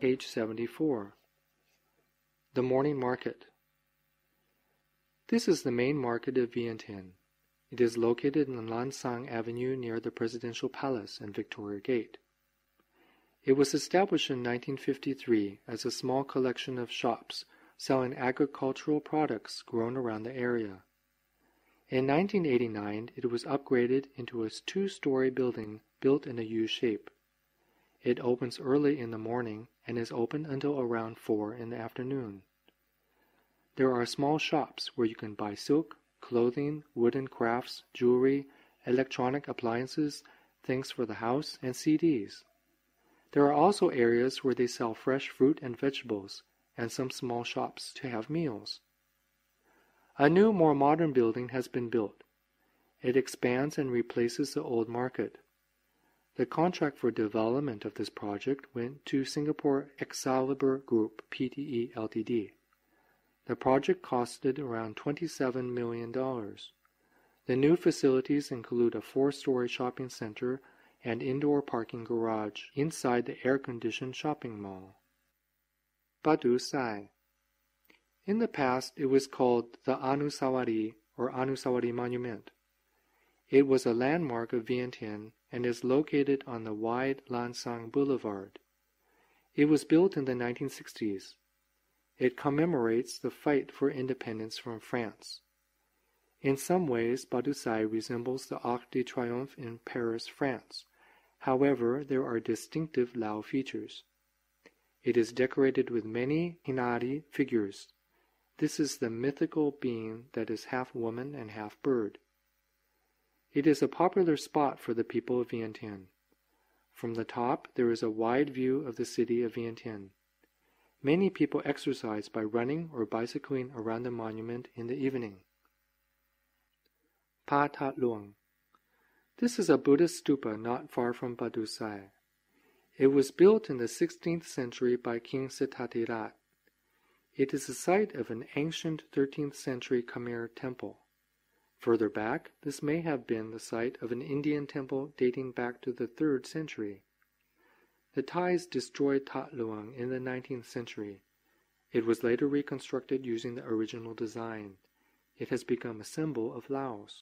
Page 74. The Morning Market. This is the main market of Vientiane. It is located on Lansang Avenue near the Presidential Palace and Victoria Gate. It was established in 1953 as a small collection of shops selling agricultural products grown around the area. In 1989, it was upgraded into a two-story building built in a U shape. It opens early in the morning and is open until around 4 in the afternoon. There are small shops where you can buy silk, clothing, wooden crafts, jewelry, electronic appliances, things for the house, and CDs. There are also areas where they sell fresh fruit and vegetables, and some small shops to have meals. A new, more modern building has been built. It expands and replaces the old market. The contract for development of this project went to Singapore Excalibur Group Pte Ltd. The project costed around $27 million. The new facilities include a 4-story shopping center and indoor parking garage inside the air-conditioned shopping mall. Batu Sai. In the past, it was called the Anusawari or Anusawari Monument. It was a landmark of Vientiane and is located on the wide Lansang Boulevard. It was built in the 1960s. It commemorates the fight for independence from France. In some ways, Batu Sai resembles the Arc de Triomphe in Paris, France. However, there are distinctive Lao features. It is decorated with many Hinari figures. This is the mythical being that is half woman and half bird. It is a popular spot for the people of Vientiane. From the top, there is a wide view of the city of Vientiane. Many people exercise by running or bicycling around the monument in the evening. Pa Tat Luang. This is a Buddhist stupa not far from Batu Sai. It was built in the 16th century by King Setthathirath. It is the site of an ancient 13th century Khmer temple. Further back, this may have been the site of an Indian temple dating back to the 3rd century. The Thais destroyed Tat Luang in the 19th century. It was later reconstructed using the original design. It has become a symbol of Laos.